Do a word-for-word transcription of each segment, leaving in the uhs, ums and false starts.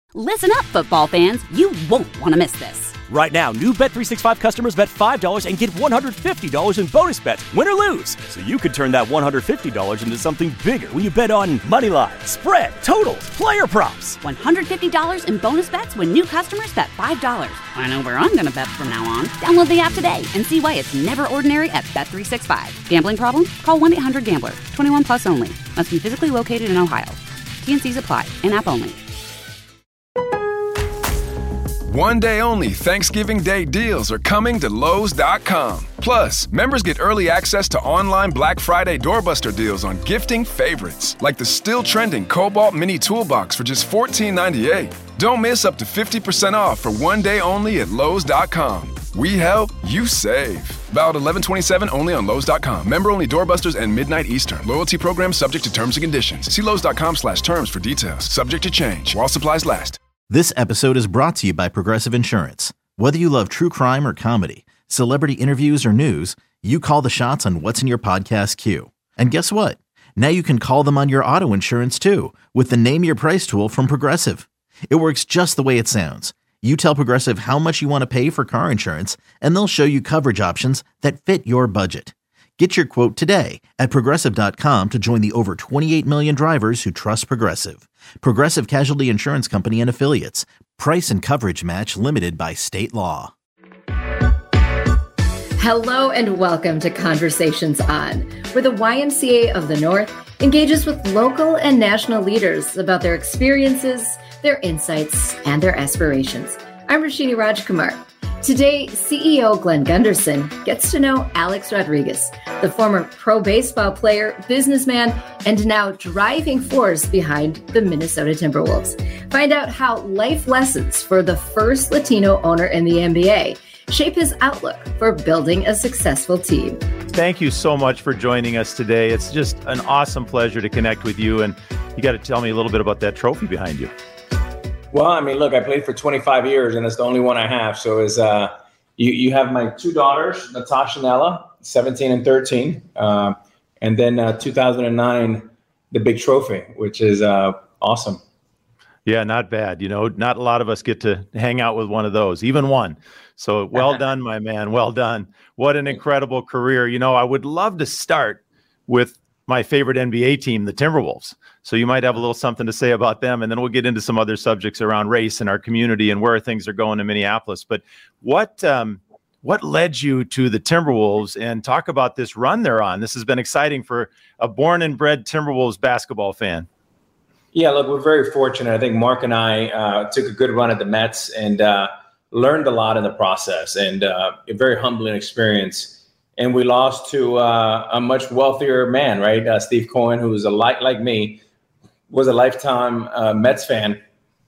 Listen up, football fans. You won't want to miss this. Right now, new Bet three sixty-five customers bet five dollars and get one hundred fifty dollars in bonus bets, win or lose. So you could turn that one hundred fifty dollars into something bigger when you bet on money line, spread, totals, player props. one hundred fifty dollars in bonus bets when new customers bet five dollars. I know where I'm going to bet from now on. Download the app today and see why it's never ordinary at Bet three sixty-five. Gambling problem? Call one eight hundred gambler. twenty-one plus only. Must be physically located in Ohio. T N Cs apply. In-app only. One day only Thanksgiving Day deals are coming to Lowe's dot com. Plus, members get early access to online Black Friday doorbuster deals on gifting favorites, like the still trending Cobalt Mini Toolbox for just fourteen ninety-eight. Don't miss up to fifty percent off for one day only at Lowe's dot com. We help, you save. Valid eleven twenty-seven only on Lowe's dot com. Member only doorbusters and midnight Eastern. Loyalty program subject to terms and conditions. See Lowe's dot com slash terms for details. Subject to change while supplies last. This episode is brought to you by Progressive Insurance. Whether you love true crime or comedy, celebrity interviews or news, you call the shots on what's in your podcast queue. And guess what? Now you can call them on your auto insurance too with the Name Your Price tool from Progressive. It works just the way it sounds. You tell Progressive how much you want to pay for car insurance, and they'll show you coverage options that fit your budget. Get your quote today at Progressive dot com to join the over twenty-eight million drivers who trust Progressive. Progressive Casualty Insurance Company and Affiliates. Price and coverage match limited by state law. Hello and welcome to Conversations On, where the Y M C A of the North engages with local and national leaders about their experiences, their insights, and their aspirations. I'm Rashini Rajkumar. Today, C E O Glenn Gunderson gets to know Alex Rodriguez, the former pro baseball player, businessman, and now driving force behind the Minnesota Timberwolves. Find out how life lessons for the first Latino owner in the N B A shape his outlook for building a successful team. Thank you so much for joining us today. It's just an awesome pleasure to connect with you. And you got to tell me a little bit about that trophy behind you. Well, I mean, look, I played for twenty-five years, and it's the only one I have. So is uh, you you have my two daughters, Natasha and Ella, seventeen and thirteen, uh, and then uh, two thousand nine, the big trophy, which is uh, awesome. Yeah, not bad. You know, not a lot of us get to hang out with one of those, even one. So well done, my man. Well done. What an incredible career. You know, I would love to start with my favorite N B A team, the Timberwolves. So you might have a little something to say about them, and then we'll get into some other subjects around race and our community and where things are going in Minneapolis. But what um, what led you to the Timberwolves, and talk about this run they're on? This has been exciting for a born and bred Timberwolves basketball fan. Yeah, look, we're very fortunate. I think Mark and I uh, took a good run at the Mets and uh, learned a lot in the process, and uh, a very humbling experience. And we lost to uh, a much wealthier man, right? Uh, Steve Cohen, who was a like like me, was a lifetime uh, Mets fan,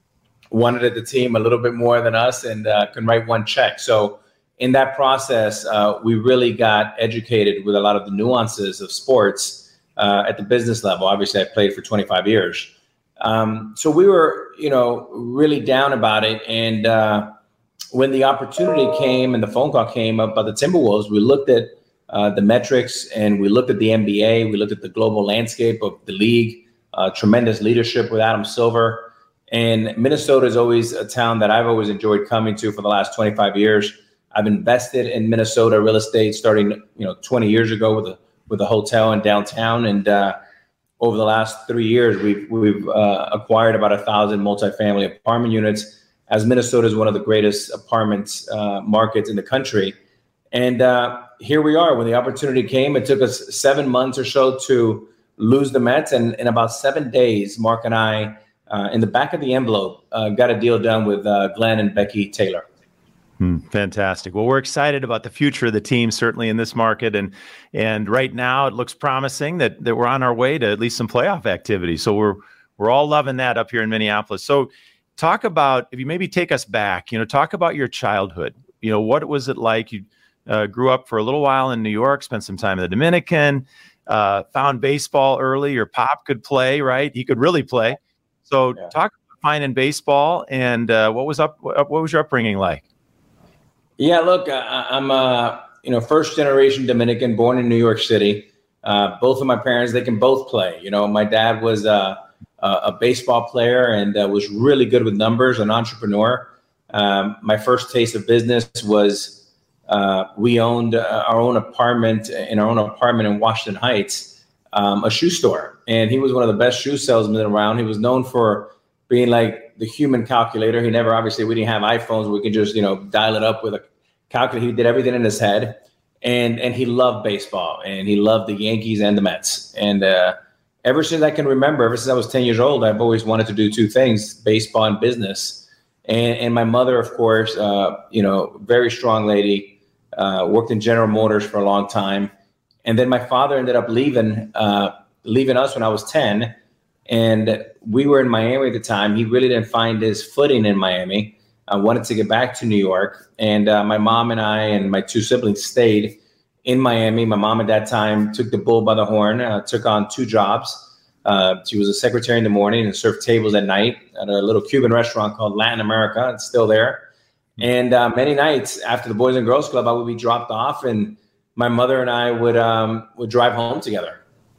wanted the team a little bit more than us, and uh, can write one check. So in that process, uh, we really got educated with a lot of the nuances of sports uh, at the business level. Obviously, I played for twenty-five years. Um, so we were, you know, really down about it. And uh, when the opportunity came and the phone call came up by the Timberwolves, we looked at uh, the metrics, and we looked at the N B A. We looked at the global landscape of the league, uh, tremendous leadership with Adam Silver. And Minnesota is always a town that I've always enjoyed coming to for the last twenty-five years. I've invested in Minnesota real estate starting, you know, twenty years ago with a with a hotel in downtown, and uh, over the last three years, we've we've uh, acquired about a thousand multifamily apartment units, as Minnesota is one of the greatest apartments uh, markets in the country. And uh, here we are. When the opportunity came, it took us seven months or so to lose the Mets, and in about seven days, Mark and I, uh, in the back of the envelope, uh, got a deal done with uh, Glenn and Becky Taylor. Hmm, fantastic. Well, we're excited about the future of the team, certainly in this market. And and right now it looks promising that, that we're on our way to at least some playoff activity. So we're we're all loving that up here in Minneapolis. So talk about, if you maybe take us back, you know, talk about your childhood. You know, what was it like? You uh, grew up for a little while in New York, spent some time in the Dominican, uh, found baseball early. Your pop could play, right? He could really play. So yeah. Talk about finding baseball, and uh, what was up? What was your upbringing like? Yeah, look, I, I'm a you know first generation Dominican, born in New York City. Uh, both of my parents, they can both play. You know, my dad was uh, uh, a baseball player and uh, was really good with numbers, an entrepreneur. Um, my first taste of business was uh, we owned uh, our own apartment in our own apartment in Washington Heights, um, a shoe store. And he was one of the best shoe salesmen around. He was known for being like the human calculator. He never, obviously, we didn't have iPhones. We could just, you know, dial it up with a calculator. He did everything in his head. And and he loved baseball, and he loved the Yankees and the Mets. And uh, ever since I can remember, ever since I was ten years old, I've always wanted to do two things, baseball and business. And, and my mother, of course, uh, you know, very strong lady, uh, worked in General Motors for a long time. And then my father ended up leaving, uh, leaving us when I was ten. And we were in Miami at the time. He really didn't find his footing in Miami. I wanted to get back to New York, and uh, my mom and I and my two siblings stayed in Miami. My mom at that time took the bull by the horn, uh, took on two jobs. Uh, she was a secretary in the morning and served tables at night at a little Cuban restaurant called Latin America. It's still there. And uh, many nights after the Boys and Girls Club, I would be dropped off, and my mother and I would um, would drive home together.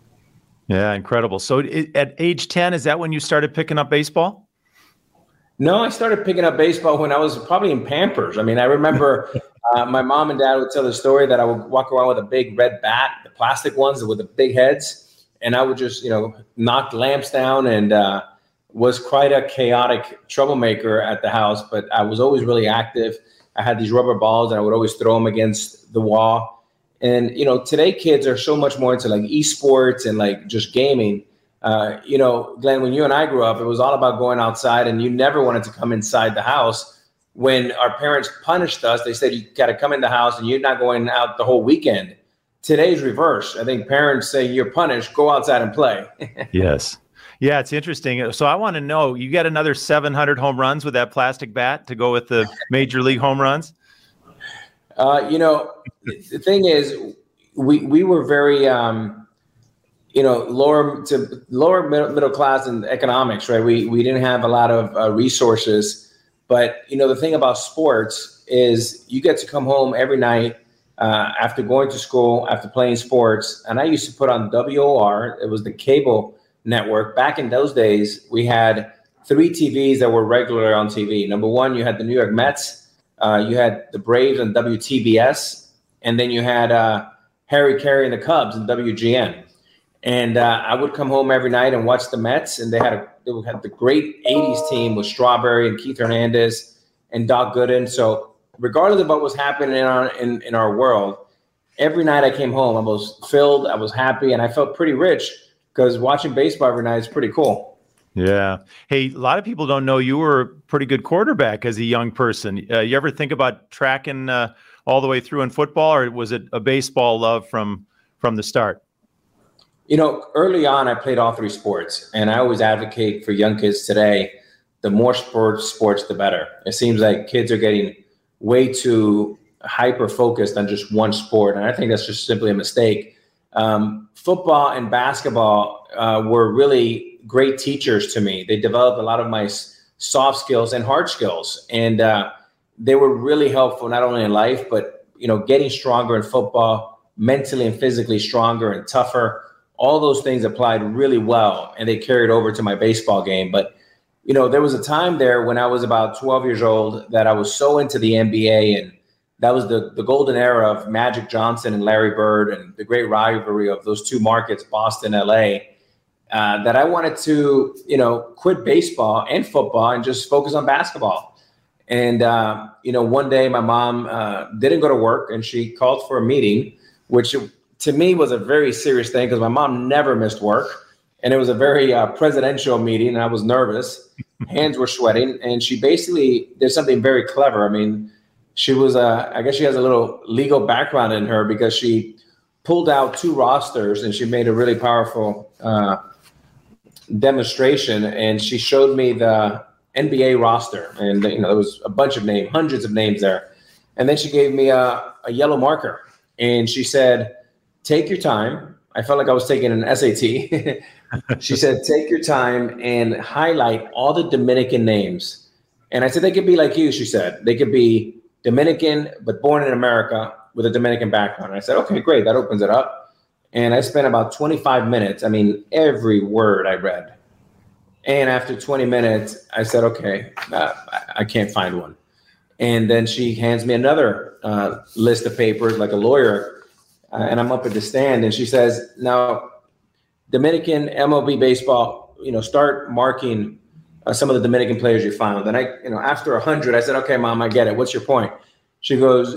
Yeah, incredible. So it, at age ten, is that when you started picking up baseball? No, I started picking up baseball when I was probably in Pampers. I mean, I remember uh, my mom and dad would tell the story that I would walk around with a big red bat, the plastic ones with the big heads, and I would just, you know, knock lamps down, and uh, was quite a chaotic troublemaker at the house. But I was always really active. I had these rubber balls, and I would always throw them against the wall. And, you know, today kids are so much more into like esports and like just gaming. Uh, you know, Glenn, when you and I grew up, it was all about going outside, and you never wanted to come inside the house. When our parents punished us, they said, you got to come in the house and you're not going out the whole weekend. Today's reverse. I think parents say you're punished, go outside and play. Yes. Yeah, it's interesting. So I want to know, you got another seven hundred home runs with that plastic bat to go with the major league home runs? Uh, you know, the thing is, we, we were very, um, you know, lower to lower middle, middle class in economics, right? We we didn't have a lot of uh, resources, but you know, the thing about sports is you get to come home every night uh, after going to school, after playing sports. And I used to put on W O R. It was the cable network. Back in those days, we had three T Vs that were regular on T V. Number one, you had the New York Mets, uh, you had the Braves on W T B S, and then you had uh, Harry Carey and the Cubs on W G N. And uh, I would come home every night and watch the Mets, and they had a they had the great eighties team with Strawberry and Keith Hernandez and Doc Gooden. So regardless of what was happening in our in, in our world, every night I came home, I was filled, I was happy, and I felt pretty rich because watching baseball every night is pretty cool. Yeah. Hey, a lot of people don't know you were a pretty good quarterback as a young person. Uh, you ever think about tracking uh, all the way through in football, or was it a baseball love from from the start? You know, early on, I played all three sports, and I always advocate for young kids today, the more sports, sports, the better. It seems like kids are getting way too hyper-focused on just one sport, and I think that's just simply a mistake. Um, football and basketball uh, were really great teachers to me. They developed a lot of my soft skills and hard skills, and uh, they were really helpful not only in life, but, you know, getting stronger in football, mentally and physically stronger and tougher. All those things applied really well, and they carried over to my baseball game. But, you know, there was a time there when I was about twelve years old that I was so into the N B A, and that was the, the golden era of Magic Johnson and Larry Bird and the great rivalry of those two markets, Boston, L A, uh, that I wanted to, you know, quit baseball and football and just focus on basketball. And, uh, you know, one day my mom uh, didn't go to work, and she called for a meeting, which to me was a very serious thing because my mom never missed work. And it was a very uh, presidential meeting, and I was nervous. Hands were sweating. And she basically did something very clever. I mean, she was, uh, I guess she has a little legal background in her because she pulled out two rosters, and she made a really powerful uh, demonstration. And she showed me the N B A roster. And, you know, there was a bunch of names, hundreds of names there. And then she gave me a, a yellow marker, and she said, take your time. I felt like I was taking an S A T. She said, take your time and highlight all the Dominican names. And I said, they could be like you, she said. They could be Dominican, but born in America with a Dominican background. And I said, okay, great. That opens it up. And I spent about twenty-five minutes. I mean, every word I read. And after twenty minutes, I said, okay, uh, I can't find one. And then she hands me another uh, list of papers like a lawyer. Uh, and I'm up at the stand and she says, now, Dominican M L B baseball, you know, start marking uh, some of the Dominican players you found. And I, you know, after a hundred, I said, okay, Mom, I get it. What's your point? She goes,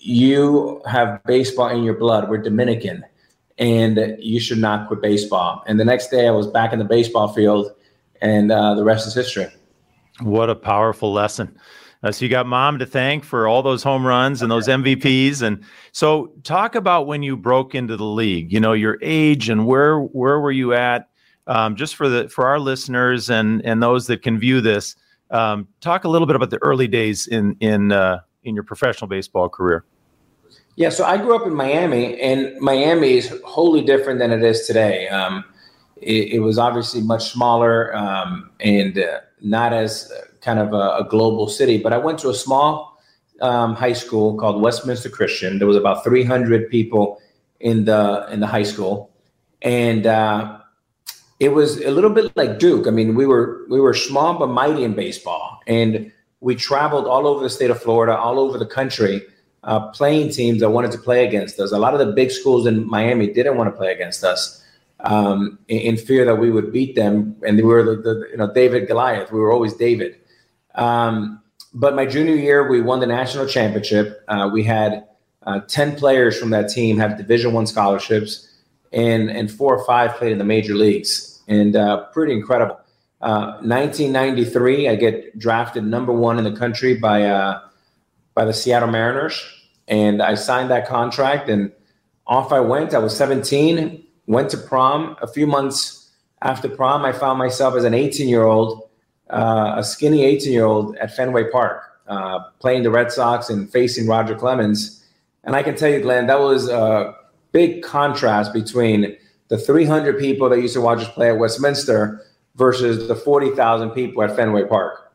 you have baseball in your blood. We're Dominican and you should not quit baseball. And the next day I was back in the baseball field and uh, the rest is history. What a powerful lesson. Uh, so you got Mom to thank for all those home runs and those M V Ps. And so talk about when you broke into the league, you know, your age and where, where were you at? Um, just for the, for our listeners and, and those that can view this, um, talk a little bit about the early days in, in, uh, in your professional baseball career. Yeah. So I grew up in Miami, and Miami is wholly different than it is today. Um, it, it was obviously much smaller um, and uh, not as uh, kind of a, a global city, but I went to a small um, high school called Westminster Christian. There was about three hundred people in the, in the high school. And uh, it was a little bit like Duke. I mean, we were, we were small, but mighty in baseball. And we traveled all over the state of Florida, all over the country, uh, playing teams that wanted to play against us. A lot of the big schools in Miami didn't want to play against us um, in, in fear that we would beat them. And we were the, the you know, David Goliath. We were always David. Um, but my junior year, we won the national championship. Uh, we had uh, ten players from that team have Division One scholarships, and, and four or five played in the major leagues, and uh, pretty incredible. Uh, nineteen ninety-three, I get drafted number one in the country by uh, by the Seattle Mariners, and I signed that contract, and off I went. I was seventeen, went to prom. A few months after prom, I found myself as an eighteen-year-old, uh, a skinny eighteen-year-old at Fenway Park, uh, playing the Red Sox and facing Roger Clemens. And I can tell you, Glenn, that was a big contrast between the three hundred people that used to watch us play at Westminster versus the forty thousand people at Fenway Park.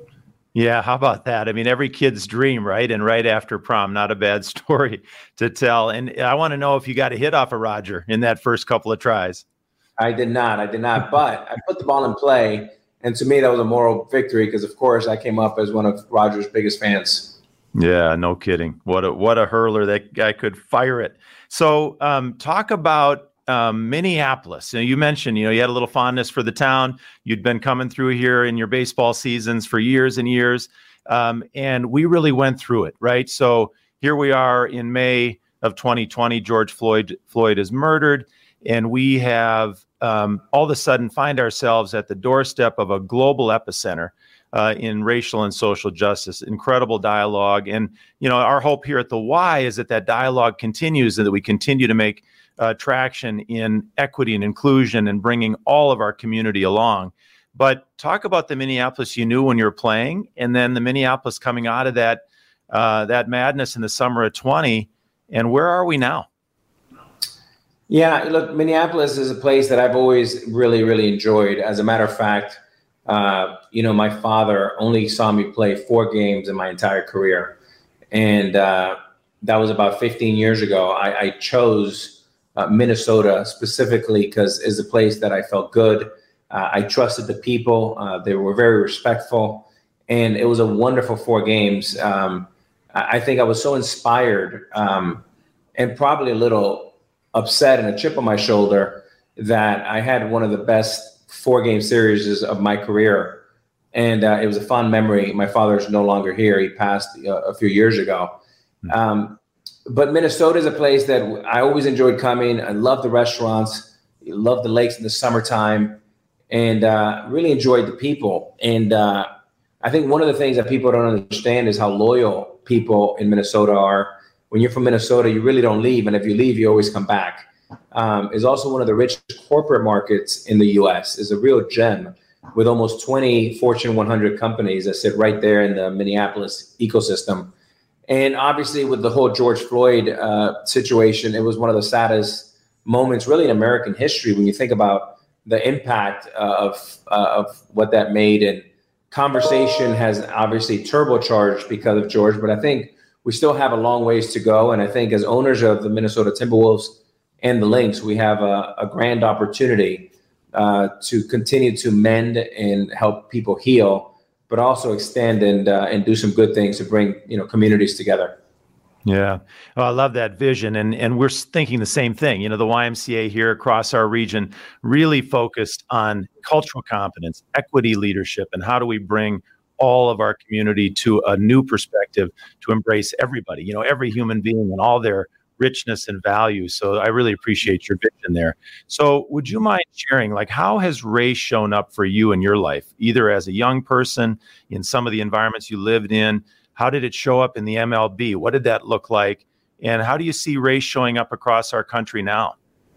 Yeah, how about that? I mean, every kid's dream, right? And right after prom, not a bad story to tell. And I want to know if you got a hit off of Roger in that first couple of tries. I did not. I did not. But I put the ball in play. And to me, that was a moral victory because, of course, I came up as one of Roger's biggest fans. Yeah, no kidding. What a, what a hurler. That guy could fire it. So um, talk about Um, Minneapolis. You know, you mentioned, you know, you had a little fondness for the town. You'd been coming through here in your baseball seasons for years and years. Um, and we really went through it, right? So here we are in May of twenty twenty, George Floyd, Floyd is murdered. And we have um, all of a sudden find ourselves at the doorstep of a global epicenter uh, in racial and social justice. Incredible dialogue. And, you know, our hope here at the Y is that that dialogue continues and that we continue to make Uh, traction in equity and inclusion and bringing all of our community along. But talk about the Minneapolis you knew when you were playing, and then the Minneapolis coming out of that uh, that madness in the summer of twenty. And where are we now? Yeah, look, Minneapolis is a place that I've always really, really enjoyed. As a matter of fact, uh, you know, my father only saw me play four games in my entire career. And uh, that was about fifteen years ago. I, I chose Uh, Minnesota specifically because it's a place that I felt good. Uh, I trusted the people. Uh, they were very respectful. And it was a wonderful four games. Um, I, I think I was so inspired um, and probably a little upset and a chip on my shoulder that I had one of the best four game series of my career. And uh, it was a fond memory. My father's no longer here. He passed uh, a few years ago. Um, But Minnesota is a place that I always enjoyed coming. I love the restaurants, love the lakes in the summertime, and uh, really enjoyed the people. And uh, I think one of the things that people don't understand is how loyal people in Minnesota are. When you're from Minnesota, you really don't leave. And if you leave, you always come back. Um, it's also one of the richest corporate markets in the U S. It's a real gem with almost twenty Fortune one hundred companies that sit right there in the Minneapolis ecosystem. And obviously with the whole George Floyd uh, situation, it was one of the saddest moments really in American history when you think about the impact uh, of uh, of what that made. And conversation has obviously turbocharged because of George, but I think we still have a long ways to go. And I think as owners of the Minnesota Timberwolves and the Lynx, we have a, a grand opportunity uh, to continue to mend and help people heal, but also extend and uh, and do some good things to bring, you know, communities together. Yeah. Well, I love that vision. And and we're thinking the same thing. You know, the Y M C A here across our region really focused on cultural competence, equity leadership, and how do we bring all of our community to a new perspective to embrace everybody, you know, every human being and all their richness and value. So I really appreciate your vision there. So would you mind sharing, like, how has race shown up for you in your life, either as a young person in some of the environments you lived in? How did it show up in the M L B? What did that look like? And how do you see race showing up across our country now?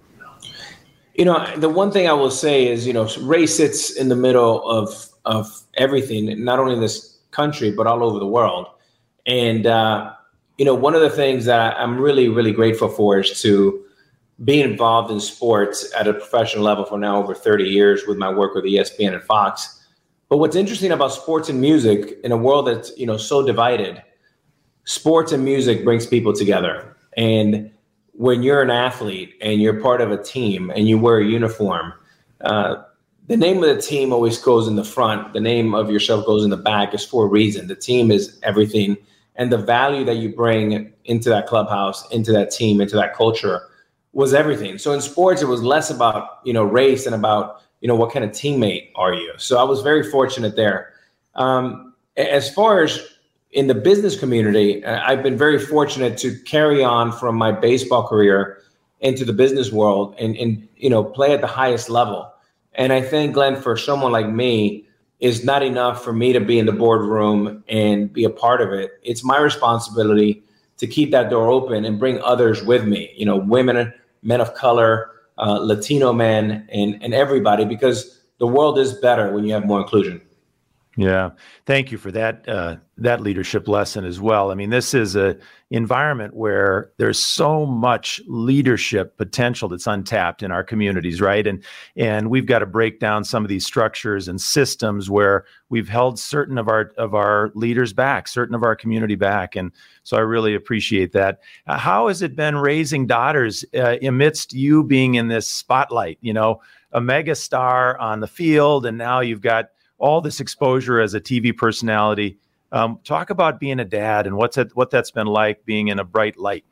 You know, the one thing I will say is, you know, race sits in the middle of of everything, not only in this country, but all over the world. And, uh, you know, one of the things that I'm really, really grateful for is to be involved in sports at a professional level for now over thirty years with my work with E S P N and Fox. But what's interesting about sports and music in a world that's, you know, so divided, sports and music brings people together. And when you're an athlete and you're part of a team and you wear a uniform, uh, the name of the team always goes in the front. The name of yourself goes in the back. Is for a reason. The team is everything. And the value that you bring into that clubhouse, into that team, into that culture was everything. So in sports, it was less about, you know, race and about, you know, what kind of teammate are you? So I was very fortunate there. Um, as far as in the business community, I've been very fortunate to carry on from my baseball career into the business world and, and, you know, play at the highest level. And I think, Glenn, for someone like me, is not enough for me to be in the boardroom and be a part of it. It's my responsibility to keep that door open and bring others with me, you know, women, men of color, uh, Latino men, and, and everybody, because the world is better when you have more inclusion. Yeah. Thank you for that, uh, that leadership lesson as well. I mean, this is a environment where there's so much leadership potential that's untapped in our communities, right? And, and we've got to break down some of these structures and systems where we've held certain of our, of our leaders back, certain of our community back. And so I really appreciate that. Uh, how has it been raising daughters uh, amidst you being in this spotlight, you know, a mega star on the field, and now you've got all this exposure as a T V personality? Um, talk about being a dad and what's it, what that's been like being in a bright light.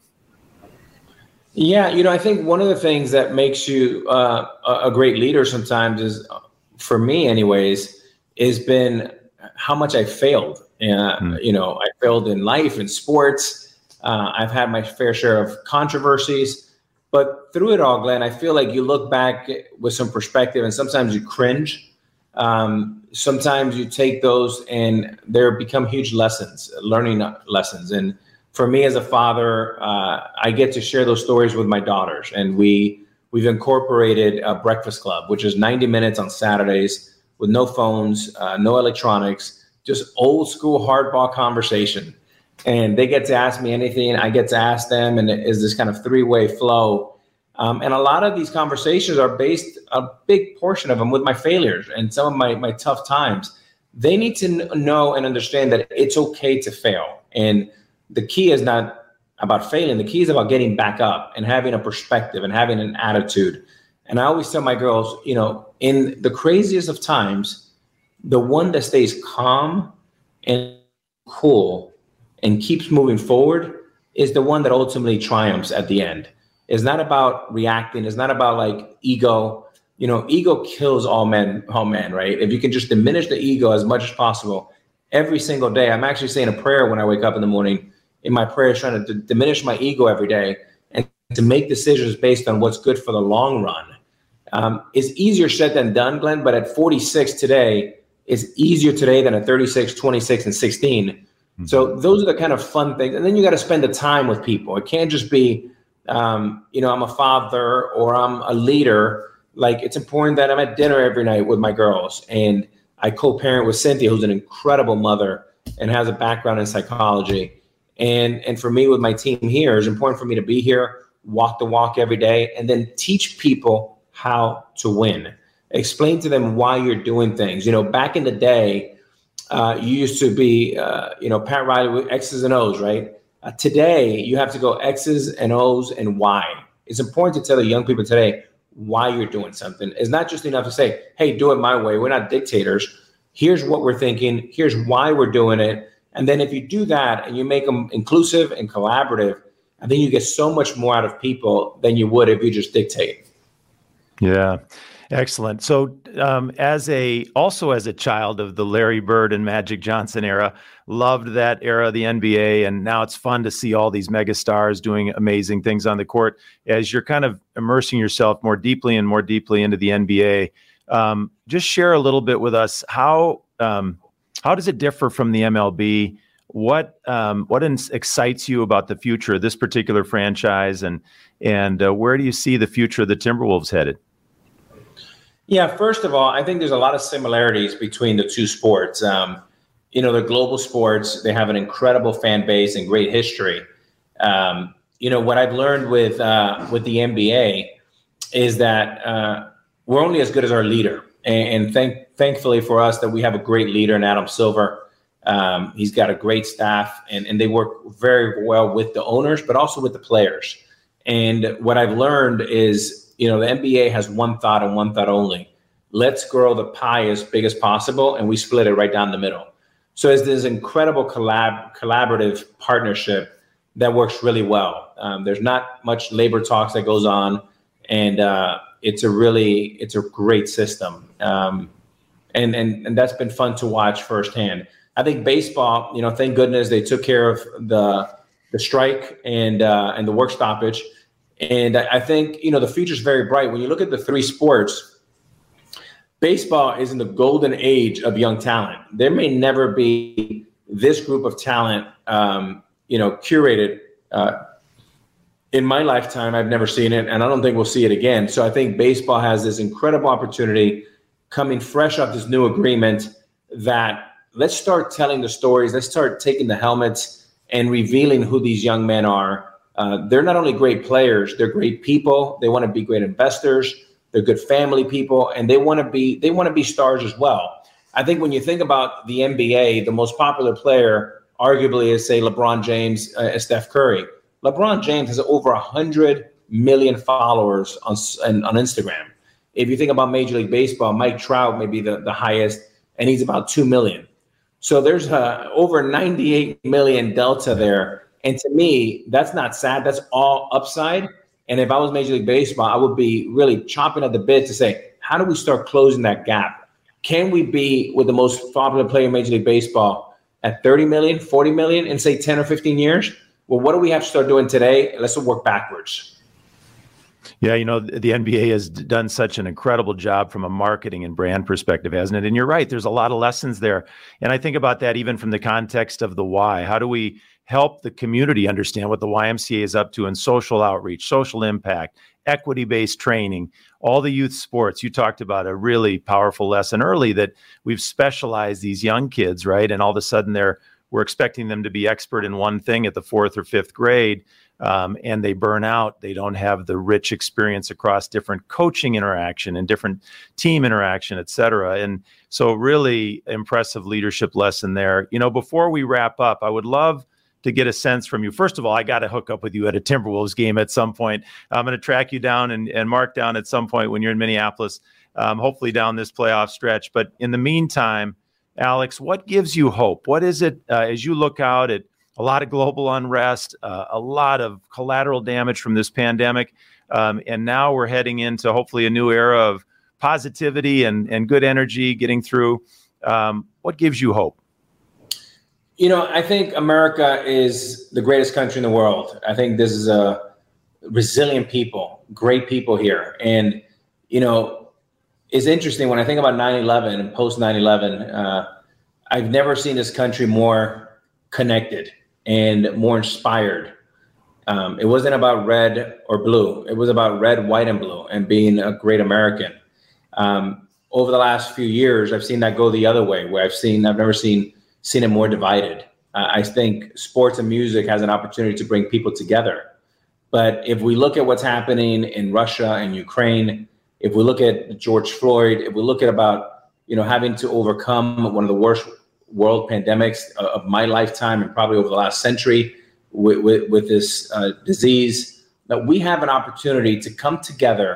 Yeah, you know, I think one of the things that makes you uh, a great leader sometimes is, for me anyways, has been how much I failed. Uh, mm. You know, I failed in life, in sports. Uh, I've had my fair share of controversies. But through it all, Glenn, I feel like you look back with some perspective and sometimes you cringe. Um, sometimes you take those and they become huge lessons, learning lessons. And for me as a father, uh, I get to share those stories with my daughters. And we, we've incorporated a breakfast club, which is ninety minutes on Saturdays with no phones, uh, no electronics, just old school hardball conversation. And they get to ask me anything. I get to ask them. And it is this kind of three-way flow. Um, and a lot of these conversations are based, a big portion of them, with my failures and some of my, my tough times. They need to know and understand that it's okay to fail. And the key is not about failing. The key is about getting back up and having a perspective and having an attitude. And I always tell my girls, you know, in the craziest of times, the one that stays calm and cool and keeps moving forward is the one that ultimately triumphs at the end. It's not about reacting. It's not about like ego. You know, ego kills all men, all men, right? If you can just diminish the ego as much as possible every single day. I'm actually saying a prayer when I wake up in the morning. In my prayer, trying to d- diminish my ego every day and to make decisions based on what's good for the long run. Um, it's easier said than done, Glenn, but at forty-six today, it's easier today than at thirty-six, twenty-six, and sixteen. Mm-hmm. So those are the kind of fun things. And then you got to spend the time with people. It can't just be, Um, you know, I'm a father or I'm a leader. Like, it's important that I'm at dinner every night with my girls, and I co-parent with Cynthia, who's an incredible mother and has a background in psychology. And, and for me, with my team here, it's important for me to be here, walk the walk every day, and then teach people how to win. Explain to them why you're doing things. You know, back in the day, uh, you used to be, uh, you know, Pat Riley with X's and O's, right? Uh, today, you have to go X's and O's and Y. It's important to tell the young people today why you're doing something. It's not just enough to say, hey, do it my way. We're not dictators. Here's what we're thinking. Here's why we're doing it. And then if you do that and you make them inclusive and collaborative, I think you get so much more out of people than you would if you just dictate. Yeah. Excellent. So um, as a also as a child of the Larry Bird and Magic Johnson era, loved that era of the N B A. And now it's fun to see all these mega stars doing amazing things on the court. As you're kind of immersing yourself more deeply and more deeply into the N B A, um, just share a little bit with us. How um, how does it differ from the M L B? What um, what in- excites you about the future of this particular franchise, and and uh, where do you see the future of the Timberwolves headed? Yeah, first of all, I think there's a lot of similarities between the two sports. Um, you know, they're global sports. They have an incredible fan base and great history. Um, you know, what I've learned with uh, with the N B A is that uh, we're only as good as our leader. And, and thank, thankfully for us that we have a great leader in Adam Silver. Um, he's got a great staff, and, and they work very well with the owners, but also with the players. And what I've learned is, you know, the N B A has one thought and one thought only. Let's grow the pie as big as possible, and we split it right down the middle. So it's this incredible collab collaborative partnership that works really well. Um, there's not much labor talks that goes on, and uh, it's a really it's a great system, um, and and and that's been fun to watch firsthand. I think baseball, you know, thank goodness they took care of the the strike and uh, and the work stoppage. And I think, you know, the future is very bright. When you look at the three sports, baseball is in the golden age of young talent. There may never be this group of talent, um, you know, curated. Uh, in my lifetime, I've never seen it, and I don't think we'll see it again. So I think baseball has this incredible opportunity coming fresh off this new agreement that let's start telling the stories. Let's start taking the helmets and revealing who these young men are. Uh, they're not only great players, they're great people. They want to be great investors. They're good family people, and they want to be they want to be stars as well. I think when you think about the N B A, the most popular player arguably is, say, LeBron James, uh, Steph Curry. LeBron James has over one hundred million followers on, on Instagram. If you think about Major League Baseball, Mike Trout may be the, the highest, and he's about two million. So there's uh, over ninety-eight million delta there. And to me, that's not sad. That's all upside. And if I was Major League Baseball, I would be really chomping at the bit to say, how do we start closing that gap? Can we be with the most popular player in Major League Baseball at thirty million, forty million in, say, ten or fifteen years? Well, what do we have to start doing today? Let's work backwards. Yeah, you know, the N B A has done such an incredible job from a marketing and brand perspective, hasn't it? And you're right, there's a lot of lessons there. And I think about that even from the context of the why. How do we help the community understand what the Y M C A is up to in social outreach, social impact, equity-based training, all the youth sports? You talked about a really powerful lesson early that we've specialized these young kids, right? And all of a sudden they're we're expecting them to be expert in one thing at the fourth or fifth grade. Um, and they burn out. They don't have the rich experience across different coaching interaction and different team interaction, et cetera. And so really impressive leadership lesson there. You know, before we wrap up, I would love to get a sense from you. First of all, I got to hook up with you at a Timberwolves game at some point. I'm going to track you down and, and mark down at some point when you're in Minneapolis, um, hopefully down this playoff stretch. But in the meantime, Alex, what gives you hope? What is it uh, as you look out at a lot of global unrest, uh, a lot of collateral damage from this pandemic. Um, and now we're heading into hopefully a new era of positivity and, and good energy getting through. Um, what gives you hope? You know, I think America is the greatest country in the world. I think this is a resilient people, great people here. And, you know, it's interesting when I think about nine eleven and post nine eleven, uh, I've never seen this country more connected and more inspired. Um, it wasn't about red or blue. It was about red, white, and blue and being a great American. Um, over the last few years, I've seen that go the other way, where I've seen, I've never seen, seen it more divided. Uh, I think sports and music has an opportunity to bring people together. But if we look at what's happening in Russia and Ukraine, if we look at George Floyd, if we look at about, you know, having to overcome one of the worst world pandemics of my lifetime and probably over the last century with, with, with this uh, disease, that we have an opportunity to come together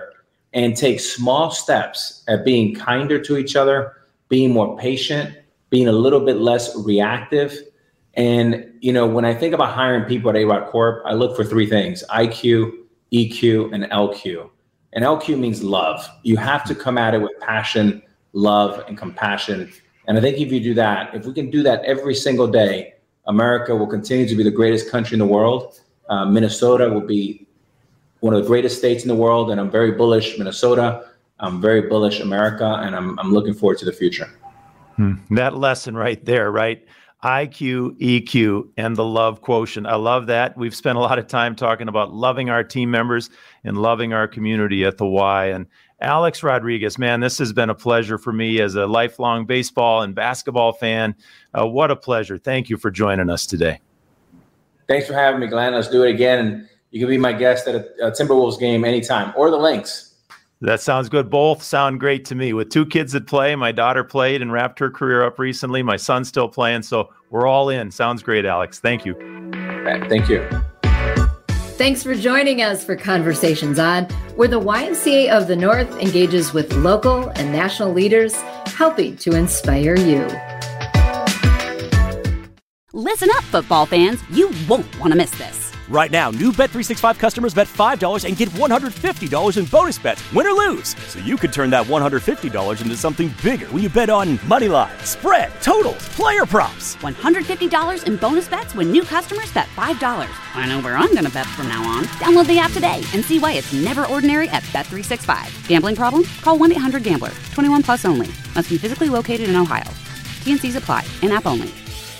and take small steps at being kinder to each other, being more patient, being a little bit less reactive. And, you know, when I think about hiring people at A-Rod Corp, I look for three things: I Q, E Q, and L Q. And L Q means love. You have to come at it with passion, love, and compassion. And I think if you do that, if we can do that every single day, America will continue to be the greatest country in the world. Uh, Minnesota will be one of the greatest states in the world. And I'm very bullish Minnesota. I'm very bullish America. And I'm, I'm looking forward to the future. Hmm. That lesson right there, right? I Q, E Q, and the love quotient. I love that. We've spent a lot of time talking about loving our team members and loving our community at the Y. And Alex Rodriguez, man, this has been a pleasure for me as a lifelong baseball and basketball fan. Uh, what a pleasure. Thank you for joining us today. Thanks for having me, Glenn. Let's do it again. And you can be my guest at a, a Timberwolves game anytime, or the Lynx. That sounds good. Both sound great to me. With two kids that play, my daughter played and wrapped her career up recently. My son's still playing, so we're all in. Sounds great, Alex. Thank you. Thank you. Thanks for joining us for Conversations On, where the Y M C A of the North engages with local and national leaders, helping to inspire you. Listen up, football fans. You won't want to miss this. Right now, new Bet three sixty-five customers bet five dollars and get one hundred fifty dollars in bonus bets, win or lose. So you could turn that one hundred fifty dollars into something bigger when you bet on money line, spread, totals, player props. one hundred fifty dollars in bonus bets when new customers bet five dollars. I know where I'm going to bet from now on. Download the app today and see why it's never ordinary at Bet three sixty-five. Gambling problem? Call one eight hundred gambler. twenty-one plus only. Must be physically located in Ohio. T and Cs apply. In-app only.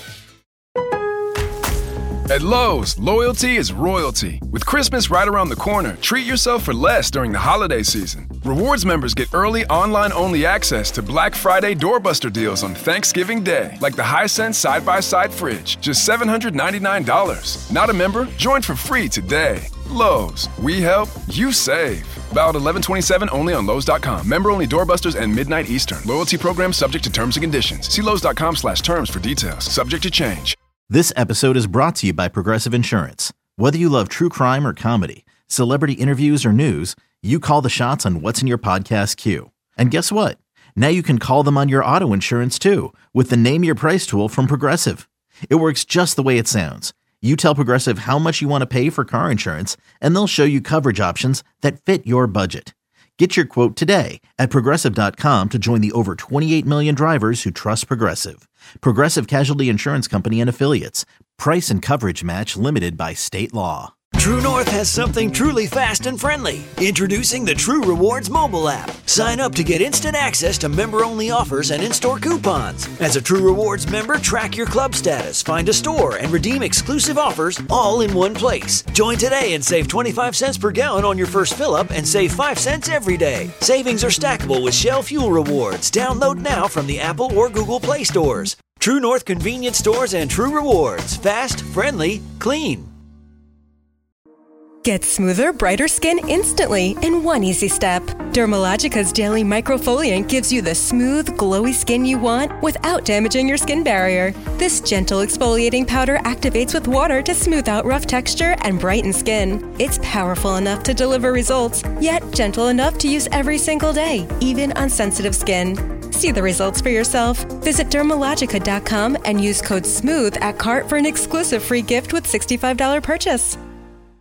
At Lowe's, loyalty is royalty. With Christmas right around the corner, treat yourself for less during the holiday season. Rewards members get early online-only access to Black Friday doorbuster deals on Thanksgiving Day, like the Hisense side-by-side fridge, just seven hundred ninety-nine dollars. Not a member? Join for free today. Lowe's, we help, you save. Valid eleven twenty-seven only on Lowe's dot com. Member-only doorbusters and midnight Eastern. Loyalty program subject to terms and conditions. See Lowe's dot com slash terms for details. Subject to change. This episode is brought to you by Progressive Insurance. Whether you love true crime or comedy, celebrity interviews or news, you call the shots on what's in your podcast queue. And guess what? Now you can call them on your auto insurance too with the Name Your Price tool from Progressive. It works just the way it sounds. You tell Progressive how much you want to pay for car insurance, and they'll show you coverage options that fit your budget. Get your quote today at Progressive dot com to join the over twenty-eight million drivers who trust Progressive. Progressive Casualty Insurance Company and Affiliates. Price and coverage match limited by state law. True North has something truly fast and friendly. Introducing the True Rewards mobile app. Sign up to get instant access to member-only offers and in-store coupons. As a True Rewards member, track your club status, find a store, and redeem exclusive offers all in one place. Join today and save twenty-five cents per gallon on your first fill-up and save five cents every day. Savings are stackable with Shell Fuel Rewards. Download now from the Apple or Google Play stores. True North convenience stores and True Rewards. Fast, friendly, clean. Get smoother, brighter skin instantly in one easy step. Dermalogica's Daily Microfoliant gives you the smooth, glowy skin you want without damaging your skin barrier. This gentle exfoliating powder activates with water to smooth out rough texture and brighten skin. It's powerful enough to deliver results, yet gentle enough to use every single day, even on sensitive skin. See the results for yourself. Visit Dermalogica dot com and use code SMOOTH at cart for an exclusive free gift with sixty-five dollars purchase.